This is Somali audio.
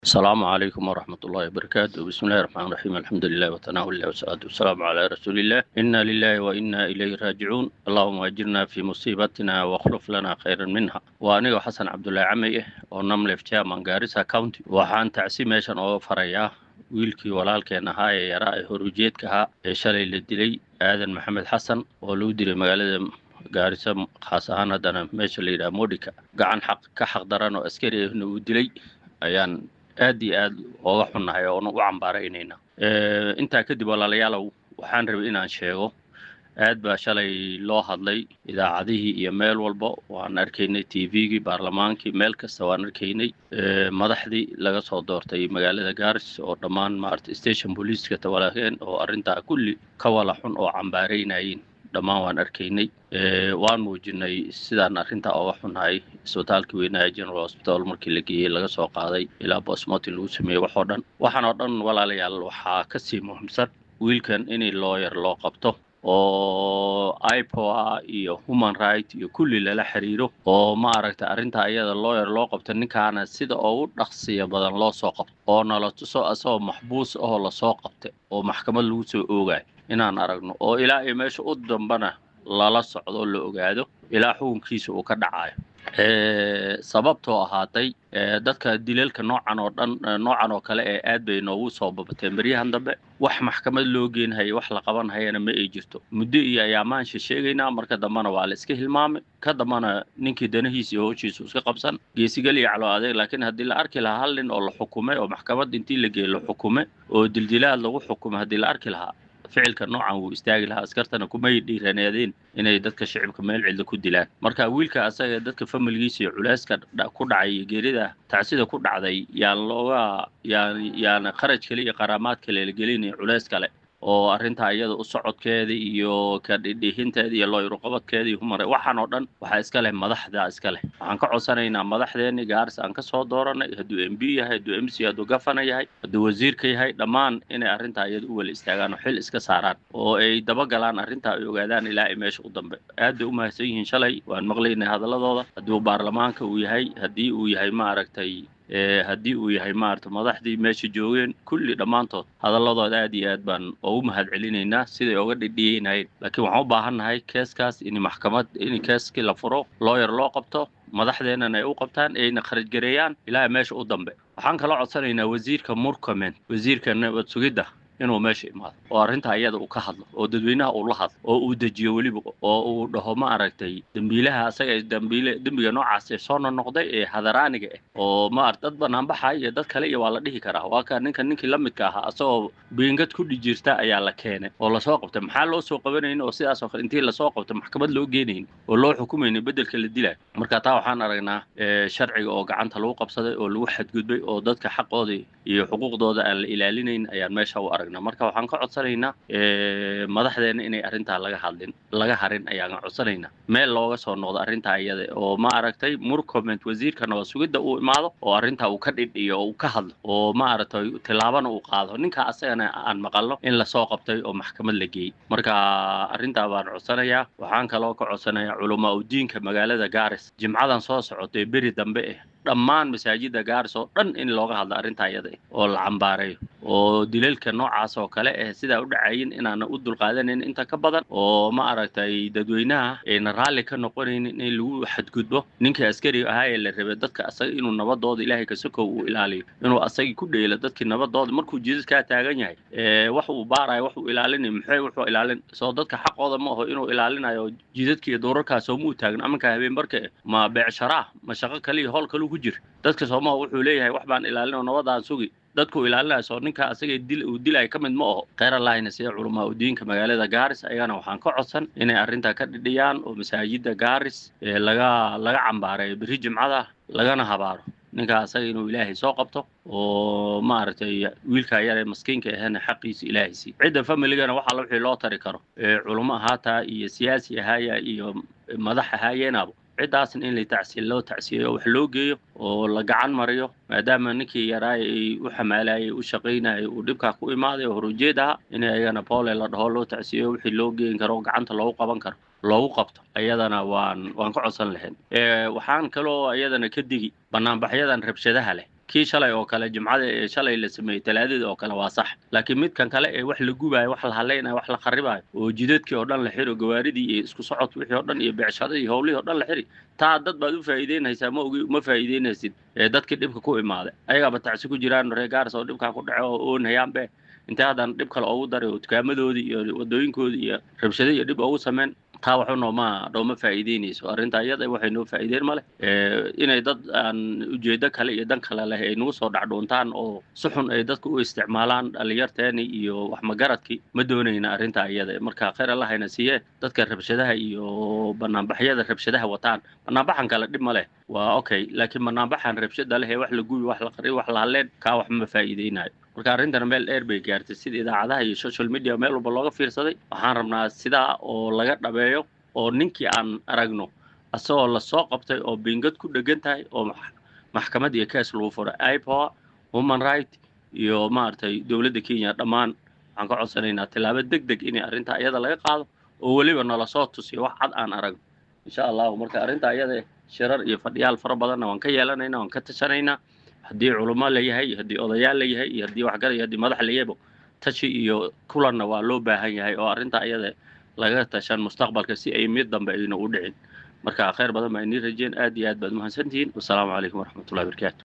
السلام عليكم ورحمة الله وبركاته. بسم الله الرحمن الرحيم. الحمد لله وتناول الله والصلاة والسلام على رسول الله. إنا لله وإنا إليه راجعون. اللهم أجرنا في مصيبتنا واخلف لنا خيرا منها. وأنا حسن عبد الله عمي ونمل في من غارسا كاونتي waxaan tacsi meeshan oo farayaa wiilkii walaalkeen ahaa ee yaraa ee horujeedka ahaa ee shalay la dilay aadan maxamed xasan oo loo dilay magaalada gaarisa khaas ahaan haddana meesha la yidhaha modika gacan xaq daran oo askari ahna uu dilay ayaan aad iyo aad uga xunnahay oo u cambaaraynayna intaa kadib walaalayaalow waxaan rabay inaan sheego aad baa shalay loo hadlay idaacadihii iyo meel walba waan arkaynay TV-gii baarlamaankii meel kasta waan arkaynay madaxdii laga soo doortay magaalada Gaaris oo dhammaan maartay station police-ka tawalaaheen oo arrinta kulli ka wala xun oo cambaaraynayeen dhammaan waan arkaynay waan muujinay sidaan arrinta uga xunnahay isbitaalka weynaha General Hospital markii la geeyay laga soo qaaday ilaa postmortem lagu sameeyay waxaan oo dhan walaalayaal waxaa ka sii muhiimsan wiilkan in lawyer loo qabto oo IPOA iyo human right iyo kulli lala xiriiro oo ma aragta arrinta ayada lawyer loo qabto ninkaana sida ugu dhaqsiya badan loo soo qabto oo nala tuso asoo maxbuus ah oo la soo qabtay oo maxkamad lagu soo oogay inaan aragno oo ilaa ay meesha u dambana lala socdo la ogaado ilaa xukunkiisa uu ka dhacayo sababtoo ahaatay dadka dilalka noocan oo kale ee aad bay noogu soo babateen bariyahan dambe wax maxkamad loo geenahay wax la qaban hayana ma ay jirto muddo iyo ayaamaan sheegaynaa marka dambana waa la iska hilmaamay ka dambana ninkii danahiisa iyo howshiisa iska qabsan geesigal iyo calo adeeg laakiin haddii la arki lahaa hal nin oo la xukumay oo maxkamad intii la geeyo la xukumay oo dildilaad lagu xukumay haddii la arki lahaa ficilka noocan uu istaagi lahaa askartana kuma dhiiraneedeen inay dadka shacabka meel cid ku dilaan marka wiilka asaga dadka familkiisa iyo culeyska ku dhacay geerida tacsida ku dhacday yaan kharaj kale iyo qaraamaad kale la gelinay culeys kale oo arrinta ayada u socodkeeda iyo ka dhidhihinteeda iyo loo qabadkeeda iyo humar waxaan oo dhan waxa iska leh madaxda iska leh waxaan ka codsanaynaa madaxdeena Gaaris aan ka soo dooranay hadduu MP yahay hadduu MC hadduu gafana yahay hadduu wasiirka yahay dhammaan inay arrinta ayada u wala istaagaan oo xil iska saaraan oo ay daba galaan arrinta ay ogaadaan ilaa ay meesha u dambe aad bay u mahadsan yihiin shalay waan maqlaynay hadalladooda hadduu baarlamaanka uu yahay haddii uu yahay ma aragtay haddii uu yahay maarta madaxdii meesha joogeen kulli dhammaantood hadalladooda aad iyo aad baan ugu mahad celinaynaa siday uga dhidhiyeynayeen laakiin waxaan u baahannahay keeskaas in maxkamad in keeskii la furo lawyer loo qabto madaxdeennana ay u qabtaan ayna kharaj gareeyaan ilaa meesha u dambe waxaan kala codsanaynaa wasiirka Murkomen wasiirka nabad sugidda inuu meesha imaado oo arrinta ayada uu ka hadlo oo dadweynaha uu la hadlo oo uu dajiyo waliba oo uu dhaho ma aragtay dambiilaha asaga dambiga noocaas ee soo noqday ee hadaraaniga oo ma aragtay dad banaan baxay iyo dad kale iyo waa la dhihi karaa waa ka ninkii la midka ahaa asoo beengad ku dhijirta ayaa la keenay oo la soo qabtay maxaa loo soo qabanayay oo sidaas oo kale intii la soo qabtay maxkamad loo geenayn oo loo xukumayay bedelka la dilay marka taa waxaan aragnaa sharciga oo gacanta lagu qabsaday oo lagu xadgudbay oo dadka xaqooda iyo xuquuqdooda aan la ilaalinayn ayaan meesha u aragnaa marka waxaan ka codsanaynaa madaxdeena inay arrinta laga harin ayaan codsanaynaa meel looga soo noqdo arrinta ayada oo ma aragtay Murkomen wasiirka nabad sugidda uu imaado oo arrinta uu ka dhidhiyo oo uu ka hadlo oo ma aragtay tilaabana uu qaado ninka asagana aan maqalno in la soo qabtay oo maxkamad la geeyay marka arrinta baan codsanayaa waxaan kaloo ka codsanayaa culumaa u diinka magaalada Gaaris jimcadan soo socotay beri dambe dhammaan masaajidda Gaaris oo dhan in looga hadlo arrinta ayada oo la cambaareeyo oo dilalka noocaas oo kale sida u dhacayn inaan u dulqaadanayn inta ka badan oo ma aragtay dadweynaha ee raalli ka noqonayn in lagu xadgudbo ninka askari ahaa ee la rabay dadka asaga inuu nabadooda Ilaahay ka soo uu ilaaliyo inuu asaga ku dheelo dadkii nabadooda markuu jiiska taagan yahay wax uu baarayo wax uu ilaalinayo wuxuu ilaalin soo dadka xaqooda ma aho inuu ilaalinayo jiidadkii doorarkaas oo muu taagan amanka habeen barka ma beecshara ma shaqo kale hool kale ku jir dadka Soomaaliya wuxuu leeyahay wax baan ilaalino nabadaan sugi dadku ilaalinayso ninka asaga dilay ka mid ma aho khayr Allahina sida culumaa u diinka magaalada Gaaris ayana waxaan ka codsan inay arrinta ka dhidhiyaan oo masaajidda Gaaris laga cambaareeyo bari jimcada lagana habaaro ninka asaga inuu Ilaahay soo qabto oo ma aragtay wiilka yar ee maskiinka ahna xaqiisa Ilaahay si cida familygana waxa la wixii loo tari karo culimo ahaata iyo siyaasi ahaya iyo madax ahayeenaba cidaasna in la tacsiilo wax loo geeyo oo la gacan mariyo maadaama ninkii yaraay u xamaalayay u shaqeynay uu dhibka ku imaaday horujeeda in ayagana Paul la dhaho loo tacsiilo wixii loo geeyin karo gacanta loo qaban karo loogu qabto ayadana waan ka codsan lahayn waxaan kaloo ayadana ka digi banaanbaxyadan rabshadaha leh kii shalay oo kale jimcada ee shalay la sameeyey talaadada oo kale waa sax laakiin midkan kale ee wax la gubaayo wax la haleynayo wax la kharibayo oo jidadkii oo dhan la xiro gawaaridii iyo isku socodkii wixii oo dhan iyo beecshadadii iyo howlihii oo dhan la xiri taa dad baad u faa'iideynaysaa ma faa'iideynaysid dadkii dhibka ku imaaday ayagaaba tacsi ku jiraan reer Gaaris oo dhibka ku dhaco oo oonayaanbe inta hadan dhib kale ugu daray oo dukaamadoodii iyo wadooyinkoodii iyo rabshado iyo dhib ugu sameyn taa wuxuu nooma faa'iideynayso arrinta iyada waxay noo faa'iideen male inay dad aan ujeedo kale iyo dan kale leh ay nagu soo dhacdoontaan oo si xun ay dadku u isticmaalaan dhalinyarteeni iyo wax magaradkii ma doonayna arrinta iyada marka khayr Allah hayna siiye dadka rabshadaha iyo banaanbaxyada rabshadaha wataan banaanbaxan kale dhib male waa okay laakiin banaanbaxan rabshada leh wax la gubi wax la qari wax la haleen ka wax ma faa'iideynayo marka arrintan meel dheer bay gaartay sida idaacadaha iyo social media meel walba looga fiirsaday waxaan rabnaa sidaa oo laga dhabeeyo oo ninkii aan aragno asagoo la soo qabtay oo bingad ku dhagan tahay oo maxkamad iyo case lagu furay IPOA human right iyo maartay dawladda Kenya dhammaan waxaan ka codsanaynaa tilaabo degdeg in arrinta iyada laga qaado oo waliba nala soo tusiyo wax cad aan aragno insha Allah marka arrinta iyada shirar iyo fadhiyaal fara badan waan ka yeelanaynaa waan ka tashanaynaa haddii culimo la yahay haddii odayaal la yahay iyo haddii waxgar iyo haddii madax la yahay tashi iyo kulanna waa loo baahan yahay oo arrinta iyada laga tashan mustaqbalka si ay mid dambe ayna u dhicin marka khayr badan baa inii rajeen aad iyo aad baad mahadsantihiin wassalaamu calaykum waraxmatullahi wabarakaatuh